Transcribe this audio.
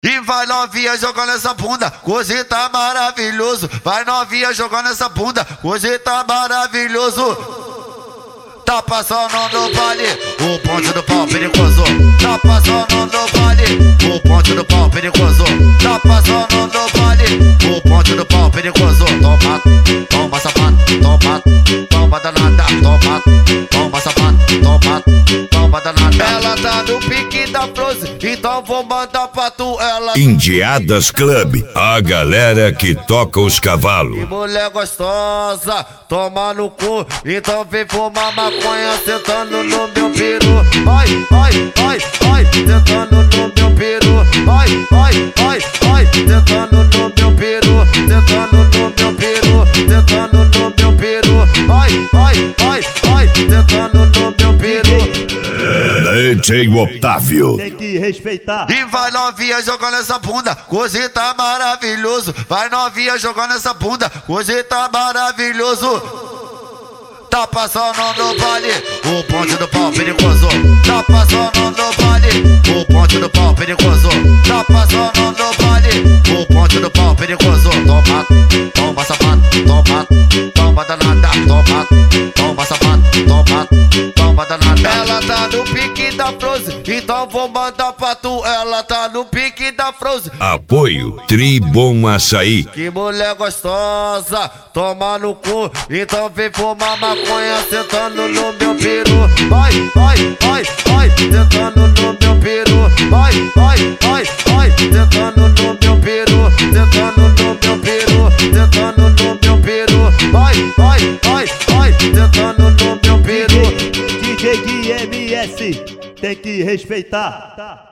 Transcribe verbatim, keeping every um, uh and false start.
E vai novinha jogando essa bunda, hoje tá maravilhoso. Vai novinha jogando essa bunda, hoje tá maravilhoso. Tá passando no vale, o ponte do pau perigoso. Tá passando no vale, o ponte do pau perigoso. Tá passando no vale, o ponte do pau perigoso. Toma, toma safado, toma, toma danada. Toma, toma safado, toma, toma danada. Ela tá no pique da Frozen, então vou mandar pra tu ela. Indiadas Club, a galera que toca os cavalos. Que mulher gostosa, toma no cu, então vem fumar maconha sentando no meu peru. Ai, ai, ai, ai, sentando no meu peru. Ai, ai, ai, ai, sentando no meu peru. Sentando no meu peru, sentando no meu peru. Ai, ai, ai, ai, sentando no meu peru. D J Otávio. Tem que respeitar. E vai novinha jogando essa bunda, hoje tá maravilhoso. Vai novinha jogando essa bunda, hoje tá maravilhoso. Tá passando no vale, o ponte do pau perigoso. Tá passando no vale, o ponte do pau perigoso. Tá passando no vale, o ponte do pau perigoso. Toma, toma safado, toma, toma danada. Toma, toma safado, toma, toma danada. Ela tá no pique da Frozen, então vou mandar pra tu. Ela tá no pique da Frozen. Apoio Tribom Açaí. Que mulher gostosa, toma no cu, então vem fumar maconha sentando no meu peru. Ai, ai, ai, ai, sentando no meu peru. Ai, ai, ai, ai, sentando no meu peru. Sentando no meu peru, sentando no meu peru. Ai, ai, ai, ai, sentando no meu peru. D J Gui M S, tem que respeitar.